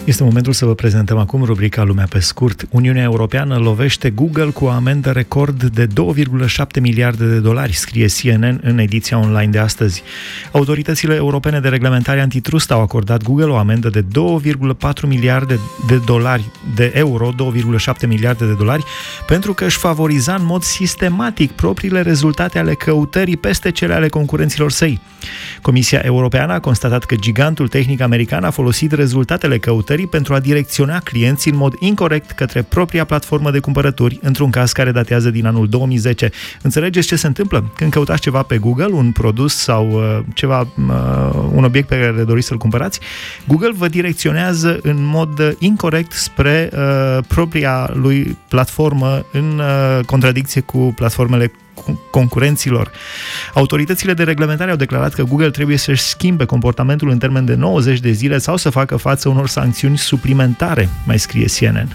Este momentul să vă prezentăm acum rubrica Lumea pe scurt. Uniunea Europeană lovește Google cu o amendă record de 2,7 miliarde de dolari, scrie CNN în ediția online de astăzi. Autoritățile europene de reglementare antitrust au acordat Google o amendă de 2,4 miliarde de dolari, de euro, 2,7 miliarde de dolari, pentru că își favoriza în mod sistematic propriile rezultate ale căutării peste cele ale concurenților săi. Comisia Europeană a constatat că gigantul tehnic american a folosit rezultatele căutării pentru a direcționa clienții în mod incorect către propria platformă de cumpărături, într-un caz care datează din anul 2010. Înțelegeți ce se întâmplă? Când căutați ceva pe Google, un produs sau un obiect pe care doriți să-l cumpărați, Google vă direcționează în mod incorect spre propria lui platformă, în contradicție cu platformele concurenților. Autoritățile de reglementare au declarat că Google trebuie să-și schimbe comportamentul în termen de 90 de zile sau să facă față unor sancțiuni suplimentare, mai scrie CNN.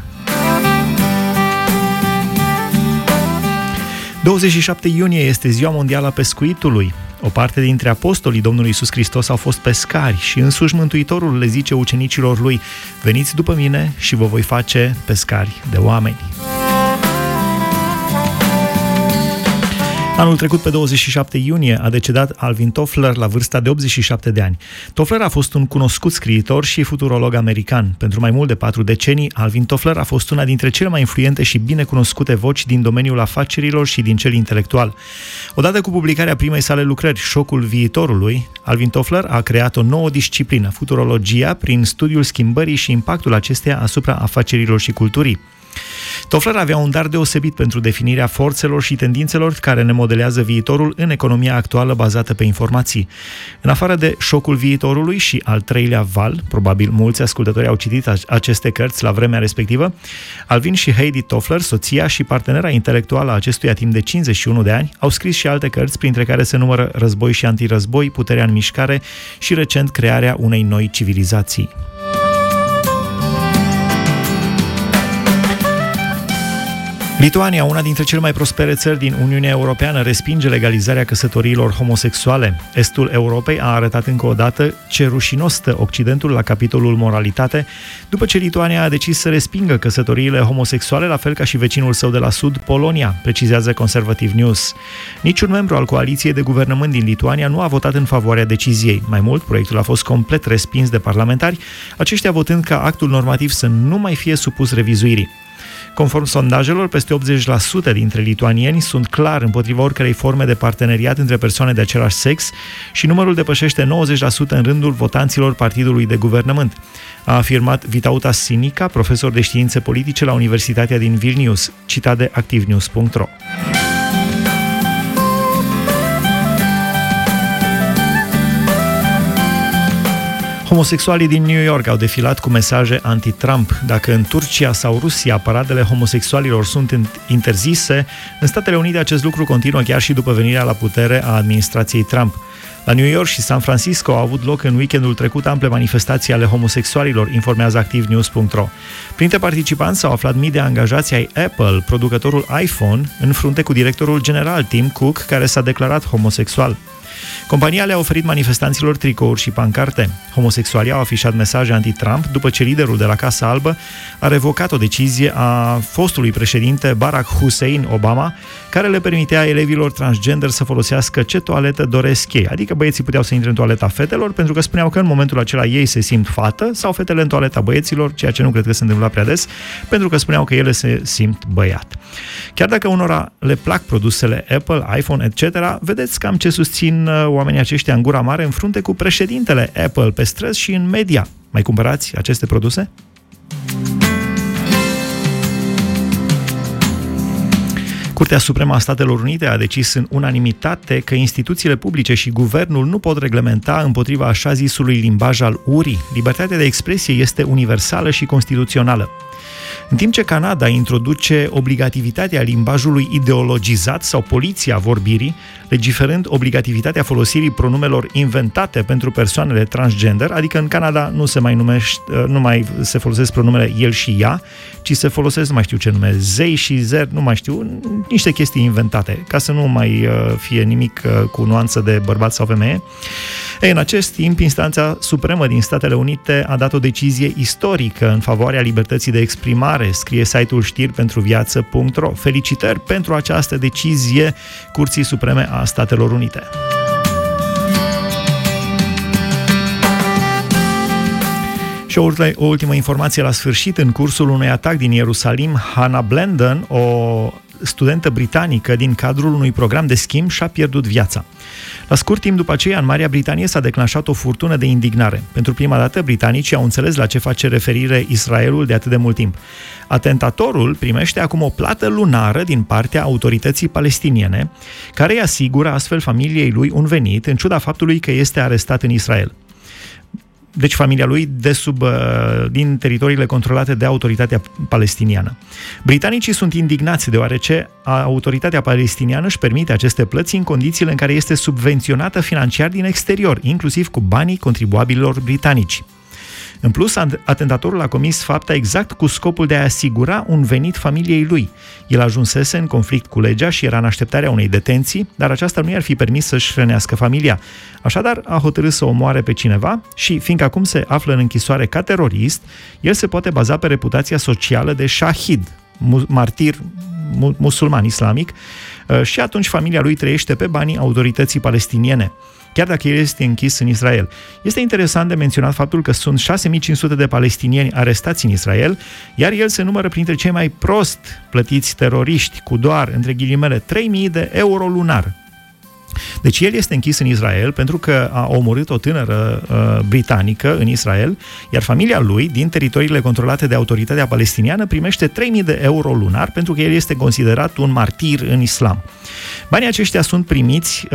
27 iunie este Ziua Mondială a Pescuitului. O parte dintre apostolii Domnului Iisus Hristos au fost pescari și însuși Mântuitorul le zice ucenicilor lui: veniți după mine și vă voi face pescari de oameni. Anul trecut, pe 27 iunie, a decedat Alvin Toffler la vârsta de 87 de ani. Toffler a fost un cunoscut scriitor și futurolog american. Pentru mai mult de 4 decenii, Alvin Toffler a fost una dintre cele mai influente și bine cunoscute voci din domeniul afacerilor și din cel intelectual. Odată cu publicarea primei sale lucrări, Șocul viitorului, Alvin Toffler a creat o nouă disciplină, futurologia, prin studiul schimbării și impactul acesteia asupra afacerilor și culturii. Toffler avea un dar deosebit pentru definirea forțelor și tendințelor care ne modelează viitorul în economia actuală bazată pe informații. În afară de Șocul viitorului și Al treilea val, probabil mulți ascultători au citit aceste cărți la vremea respectivă, Alvin și Heidi Toffler, soția și partenera intelectuală a acestuia timp de 51 de ani, au scris și alte cărți, printre care se numără Război și antirăzboi, Puterea în mișcare și recent Crearea unei noi civilizații. Lituania, una dintre cele mai prospere țări din Uniunea Europeană, respinge legalizarea căsătoriilor homosexuale. Estul Europei a arătat încă o dată ce rușinos stă Occidentul la capitolul moralitate, după ce Lituania a decis să respingă căsătoriile homosexuale, la fel ca și vecinul său de la sud, Polonia, precizează Conservative News. Niciun membru al coaliției de guvernământ din Lituania nu a votat în favoarea deciziei. Mai mult, proiectul a fost complet respins de parlamentari, aceștia votând ca actul normativ să nu mai fie supus revizuirii. Conform sondajelor, peste 80% dintre lituanieni sunt clar împotriva oricărei forme de parteneriat între persoane de același sex și numărul depășește 90% în rândul votanților partidului de guvernământ, a afirmat Vytautas Sinica, profesor de științe politice la Universitatea din Vilnius, citat de activnews.ro. Homosexualii din New York au defilat cu mesaje anti-Trump. Dacă în Turcia sau Rusia paradele homosexualilor sunt interzise, în Statele Unite acest lucru continuă chiar și după venirea la putere a administrației Trump. La New York și San Francisco au avut loc în weekendul trecut ample manifestații ale homosexualilor, informează activnews.ro. Printre participanți s-au aflat mii de angajați ai Apple, producătorul iPhone, în frunte cu directorul general Tim Cook, care s-a declarat homosexual. Compania le-a oferit manifestanților tricouri și pancarte. Homosexualii au afișat mesaje anti-Trump după ce liderul de la Casa Albă a revocat o decizie a fostului președinte Barack Hussein Obama, care le permitea elevilor transgender să folosească ce toaletă doresc ei. Adică băieții puteau să intre în toaleta fetelor, pentru că spuneau că în momentul acela ei se simt fată, sau fetele în toaleta băieților, ceea ce nu cred că se întâmpla prea des, pentru că spuneau că ele se simt băiat. Chiar dacă unora le plac produsele Apple, iPhone, etc., vedeți cam ce susțin oamenii aceștia în gura mare în frunte cu președintele Apple pe străzi și în media. Mai cumpărați aceste produse? Curtea Supremă a Statelor Unite a decis în unanimitate că instituțiile publice și guvernul nu pot reglementa împotriva așa zisului limbaj al urii. Libertatea de expresie este universală și constituțională. În timp ce Canada introduce obligativitatea limbajului ideologizat sau poliția vorbirii, legiferând obligativitatea folosirii pronumelor inventate pentru persoanele transgender, adică în Canada nu mai se folosesc pronumele el și ea, ci se folosesc, nu mai știu ce nume, zei și zer, nu mai știu, niște chestii inventate, ca să nu mai fie nimic cu nuanță de bărbat sau femeie. În acest timp, instanța supremă din Statele Unite a dat o decizie istorică în favoarea libertății de exprimare, scrie site-ul știripentruviață.ro. Felicitări pentru această decizie Curții Supreme a Statelor Unite. Și o ultimă informație la sfârșit. În cursul unui atac din Ierusalim, Hannah Blendon, o studentă britanică din cadrul unui program de schimb, și-a pierdut viața. La scurt timp după aceea, în Marea Britanie s-a declanșat o furtună de indignare. Pentru prima dată, britanicii au înțeles la ce face referire Israelul de atât de mult timp. Atentatorul primește acum o plată lunară din partea autorității palestiniene, care îi asigură astfel familiei lui un venit, în ciuda faptului că este arestat în Israel. Deci familia lui din teritoriile controlate de autoritatea palestiniană. Britanicii sunt indignați deoarece autoritatea palestiniană își permite aceste plăți în condițiile în care este subvenționată financiar din exterior, inclusiv cu banii contribuabililor britanici. În plus, atentatorul a comis fapta exact cu scopul de a asigura un venit familiei lui. El ajunsese în conflict cu legea și era în așteptarea unei detenții, dar aceasta nu i-ar fi permis să-și hrănească familia. Așadar, a hotărât să omoare pe cineva și, fiindcă acum se află în închisoare ca terorist, el se poate baza pe reputația socială de shahid, martir musulman islamic, și atunci familia lui trăiește pe banii autorității palestiniene, chiar dacă el este închis în Israel. Este interesant de menționat faptul că sunt 6500 de palestinieni arestați în Israel, iar el se numără printre cei mai prost plătiți teroriști, cu doar, între ghilimele, 3000 de euro lunar. Deci el este închis în Israel pentru că a omorât o tânără britanică în Israel, iar familia lui, din teritoriile controlate de autoritatea palestiniană, primește 3000 de euro lunar pentru că el este considerat un martir în islam. Banii aceștia sunt primiți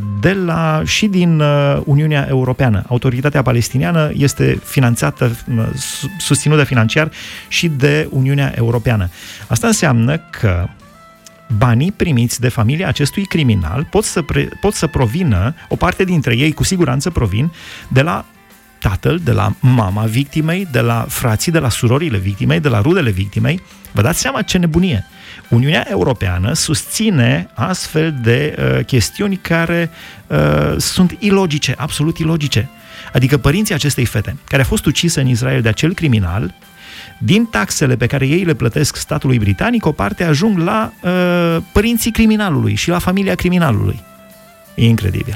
și din Uniunea Europeană. Autoritatea palestiniană este finanțată, susținută financiar și de Uniunea Europeană. Asta înseamnă că banii primiți de familia acestui criminal pot să provină, o parte dintre ei cu siguranță provin de la tatăl, de la mama victimei, de la frații, de la surorile victimei, de la rudele victimei. Vă dați seama ce nebunie! Uniunea Europeană susține astfel de chestiuni care sunt ilogice, absolut ilogice. Adică părinții acestei fete, care a fost ucisă în Israel de acel criminal, din taxele pe care ei le plătesc statului britanic, o parte ajung la părinții criminalului și la familia criminalului. E incredibil.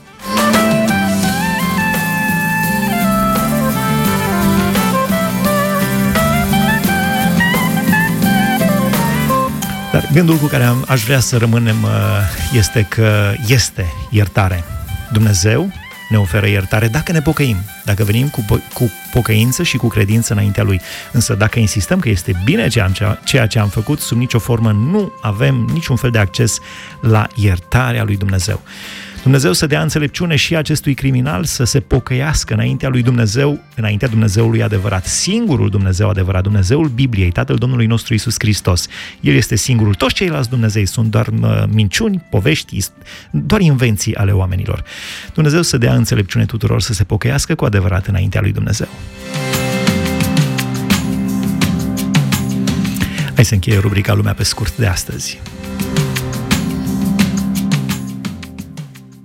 Dar gândul cu care aș vrea să rămânem este că este iertare. Dumnezeu ne oferă iertare dacă ne pocăim, dacă venim cu pocăință și cu credință înaintea Lui. Însă dacă insistăm că este bine ceea ce am făcut, sub nicio formă nu avem niciun fel de acces la iertarea lui Dumnezeu. Dumnezeu să dea înțelepciune și acestui criminal să se pocăiască înaintea lui Dumnezeu, înaintea Dumnezeului adevărat, singurul Dumnezeu adevărat, Dumnezeul Bibliei, Tatăl Domnului nostru Iisus Hristos. El este singurul. Toți ceilalți Dumnezei sunt doar minciuni, povești, doar invenții ale oamenilor. Dumnezeu să dea înțelepciune tuturor să se pocăiască cu adevărat înaintea lui Dumnezeu. Hai să încheie rubrica Lumea pe scurt de astăzi.